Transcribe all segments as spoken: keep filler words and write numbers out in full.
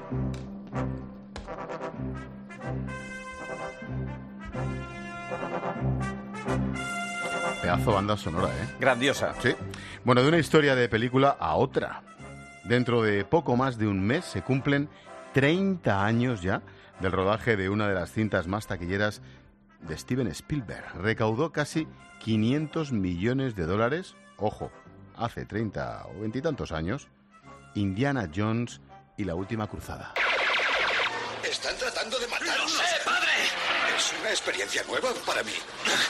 Pedazo banda sonora, ¿eh? Grandiosa. Sí. Bueno, de una historia de película a otra. Dentro de poco más de un mes se cumplen treinta años ya del rodaje de una de las cintas más taquilleras de Steven Spielberg. Recaudó casi quinientos millones de dólares. Ojo, hace treinta o veintitantos años. Indiana Jones y la última cruzada. Están tratando de matarnos. ¡Lo sé, padre! Es una experiencia nueva para mí.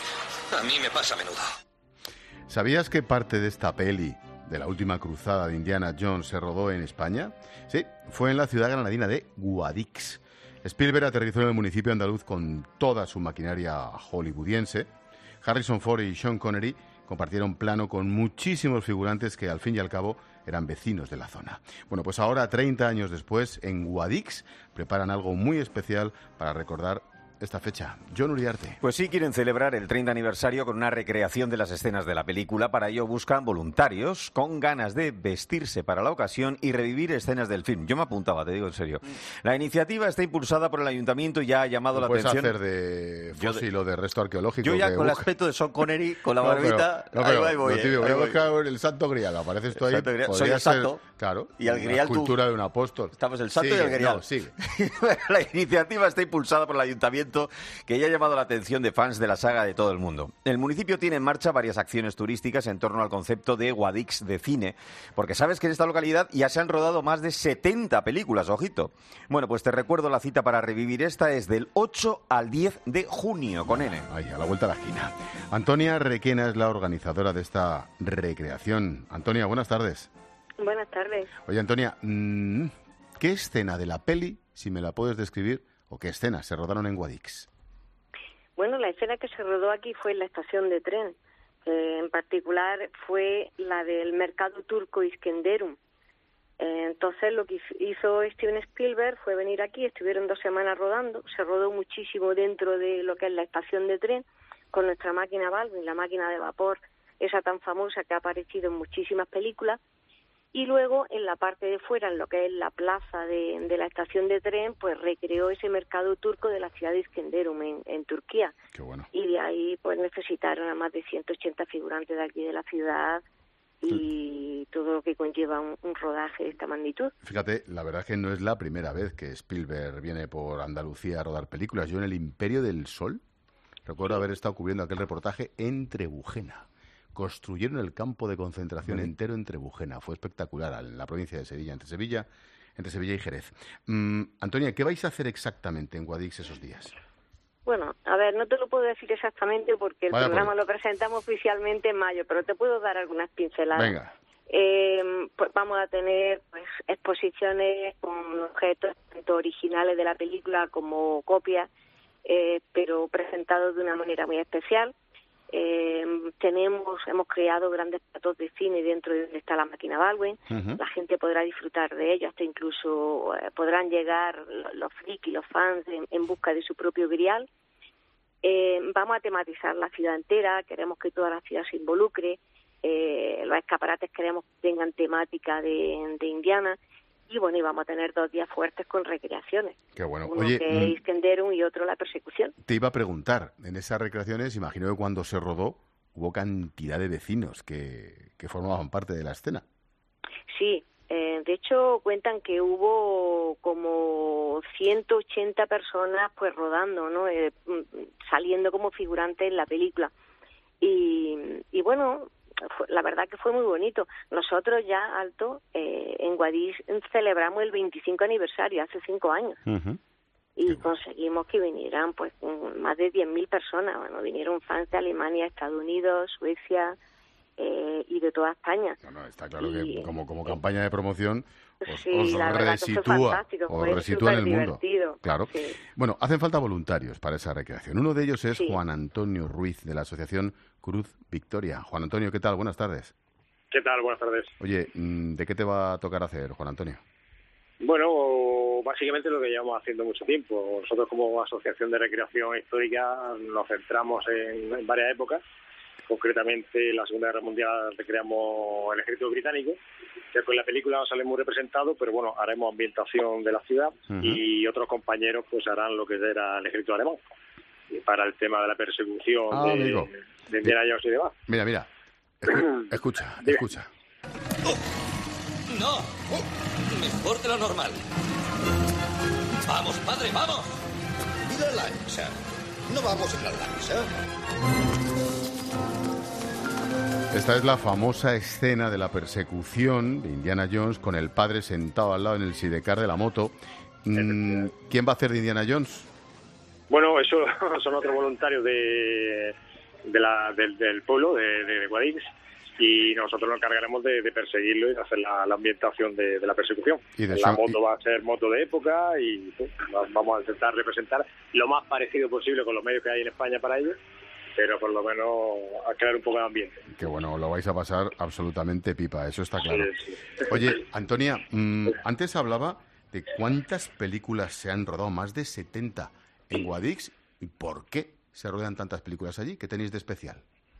A mí me pasa a menudo. ¿Sabías que parte de esta peli, de la última cruzada de Indiana Jones, se rodó en España? Sí, fue en la ciudad granadina de Guadix. Spielberg aterrizó en el municipio andaluz con toda su maquinaria hollywoodiense. Harrison Ford y Sean Connery compartieron plano con muchísimos figurantes que al fin y al cabo eran vecinos de la zona. Bueno, pues ahora, treinta años después, en Guadix preparan algo muy especial para recordar esta fecha. Jon Uriarte. Pues sí, quieren celebrar el treinta aniversario con una recreación de las escenas de la película. Para ello buscan voluntarios con ganas de vestirse para la ocasión y revivir escenas del film. Yo me apuntaba, te digo en serio. La iniciativa está impulsada por el ayuntamiento y ya ha llamado la puedes atención. Puedes hacer de fósil o de resto arqueológico. Yo ya que con el busca... aspecto de Sean Connery, con la no, barbita, pero, no, pero, ahí voy, lo típico, eh, voy a buscar el santo grial, apareces tú ahí. Soy el santo. Ser, claro, y el grial la cultura tú. de un apóstol. Estamos el santo sigue, y el grial. No, sigue. La iniciativa está impulsada por el ayuntamiento, que ya ha llamado la atención de fans de la saga de todo el mundo. El municipio tiene en marcha varias acciones turísticas en torno al concepto de Guadix de cine, porque sabes que en esta localidad ya se han rodado más de setenta películas, ojito. Bueno, pues te recuerdo la cita para revivir esta, es del ocho al diez de junio, con N. Ahí, a la vuelta a la esquina. Antonia Requena es la organizadora de esta recreación. Antonia, buenas tardes. Buenas tardes. Oye, Antonia, ¿qué escena de la peli, si me la puedes describir, o qué escenas se rodaron en Guadix? Bueno, la escena que se rodó aquí fue en la estación de tren. Eh, en particular fue la del mercado turco Iskenderun. Eh, entonces lo que hizo Steven Spielberg fue venir aquí, estuvieron dos semanas rodando, se rodó muchísimo dentro de lo que es la estación de tren, con nuestra máquina Baldwin, la máquina de vapor, esa tan famosa que ha aparecido en muchísimas películas. Y luego, en la parte de fuera, en lo que es la plaza de, de la estación de tren, pues recreó ese mercado turco de la ciudad de Iskenderun, en, en Turquía. Qué bueno. Y de ahí, pues necesitaron a más de ciento ochenta figurantes de aquí de la ciudad y sí. todo lo que conlleva un, un rodaje de esta magnitud. Fíjate, la verdad es que no es la primera vez que Spielberg viene por Andalucía a rodar películas. Yo en El Imperio del Sol recuerdo sí. haber estado cubriendo aquel reportaje en Trebujena. Construyeron el campo de concentración uh-huh. entero en Trebujena. Fue espectacular, en la provincia de Sevilla, entre Sevilla, entre Sevilla y Jerez. Mm, Antonia, ¿qué vais a hacer exactamente en Guadix esos días? Bueno, a ver, no te lo puedo decir exactamente porque el Vaya programa lo presentamos oficialmente en mayo, pero te puedo dar algunas pinceladas. Venga. Eh, pues vamos a tener pues exposiciones con objetos tanto originales de la película como copias, eh, pero presentados de una manera muy especial. Eh, tenemos, hemos creado grandes platos de cine dentro de donde está la máquina Baldwin. Uh-huh. La gente podrá disfrutar de ello, hasta incluso eh, podrán llegar los, los frikis, los fans en, en busca de su propio grial. Eh, vamos a tematizar la ciudad entera, queremos que toda la ciudad se involucre. Eh, los escaparates queremos que tengan temática de, de Indiana. Y bueno, y vamos a tener dos días fuertes con recreaciones. Qué bueno. Uno Oye, que es Iskenderun y otro la persecución. Te iba a preguntar, en esas recreaciones, imagino que cuando se rodó hubo cantidad de vecinos que, que formaban parte de la escena. Sí, eh, de hecho cuentan que hubo como ciento ochenta personas pues rodando, ¿no? Eh, saliendo como figurantes en la película. Y, y bueno, la verdad que fue muy bonito. Nosotros ya, Alto, eh, en Guadix celebramos el veinticinco aniversario, hace cinco años. Uh-huh. Y conseguimos que vinieran pues más de diez mil personas. Bueno, vinieron fans de Alemania, Estados Unidos, Suecia eh, y de toda España. No, no, está claro y, que como, como campaña de promoción os, sí, os la resitúa, os resitúa en el mundo. Claro. Sí. Bueno, hacen falta voluntarios para esa recreación. Uno de ellos es sí. Juan Antonio Ruiz, de la asociación Cruz Victoria. Juan Antonio, ¿qué tal? Buenas tardes. ¿Qué tal? Buenas tardes. Oye, ¿de qué te va a tocar hacer, Juan Antonio? Bueno, básicamente lo que llevamos haciendo mucho tiempo. Nosotros como Asociación de Recreación Histórica nos centramos en, en varias épocas Concretamente, en la Segunda Guerra Mundial recreamos el ejército británico, que con la película no sale muy representado, pero bueno, haremos ambientación de la ciudad. Uh-huh. Y otros compañeros pues harán lo que era el ejército alemán, y para el tema de la persecución ah, de, de Indiana Jones y demás. Mira, mira, Escu- escucha, escucha. Oh, no, oh, mejor de lo normal. Vamos, padre, vamos. Y la lancha. No vamos en la lancha. Esta es la famosa escena de la persecución de Indiana Jones con el padre sentado al lado en el sidecar de la moto. Mm, ¿Quién va a hacer de Indiana Jones? Bueno, eso son otros voluntarios de, de la, del, del pueblo, de, de Guadix, y nosotros nos encargaremos de, de perseguirlo y de hacer la, la ambientación de, de la persecución. ¿Y de la moto y... va a ser moto de época y pues, vamos a intentar representar lo más parecido posible con los medios que hay en España para ello, pero por lo menos a crear un poco de ambiente. Que bueno, lo vais a pasar absolutamente pipa, eso está claro. Sí, sí. Oye, Antonia, mmm, antes hablaba de cuántas películas se han rodado, más de setenta en Guadix. ¿Y por qué se ruedan tantas películas allí? ¿Qué tenéis de especial?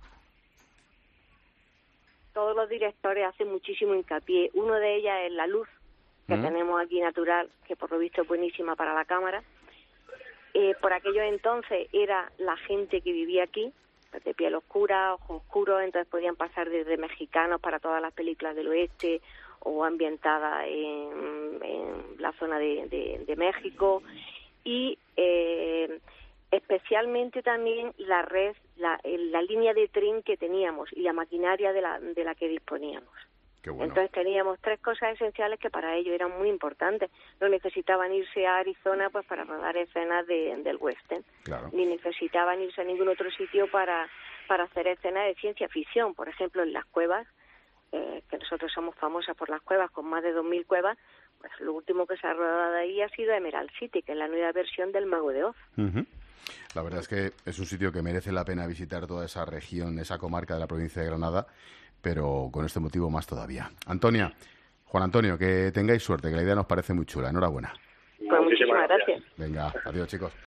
Todos los directores hacen muchísimo hincapié. Uno de ellas es la luz que ¿Mm? tenemos aquí natural, que por lo visto es buenísima para la cámara. Eh, por aquellos entonces era la gente que vivía aquí, de piel oscura, ojos oscuros, entonces podían pasar desde mexicanos para todas las películas del oeste o ambientadas en, en la zona de, de, de México. Y eh, especialmente también la red, la, la línea de tren que teníamos y la maquinaria de la, de la que disponíamos. Qué bueno. Entonces teníamos tres cosas esenciales que para ellos eran muy importantes. No necesitaban irse a Arizona pues para rodar escenas de, del western, claro. Ni necesitaban irse a ningún otro sitio para, para hacer escenas de ciencia ficción. Por ejemplo, en las cuevas, eh, que nosotros somos famosas por las cuevas, con más de dos mil cuevas, pues lo último que se ha rodado ahí ha sido Emerald City, que es la nueva versión del Mago de Oz. Uh-huh. La verdad es que es un sitio que merece la pena visitar, toda esa región, esa comarca de la provincia de Granada, pero con este motivo más todavía. Antonia, Juan Antonio, que tengáis suerte, que la idea nos parece muy chula. Enhorabuena. Pues muchísimas gracias. Venga, adiós, chicos.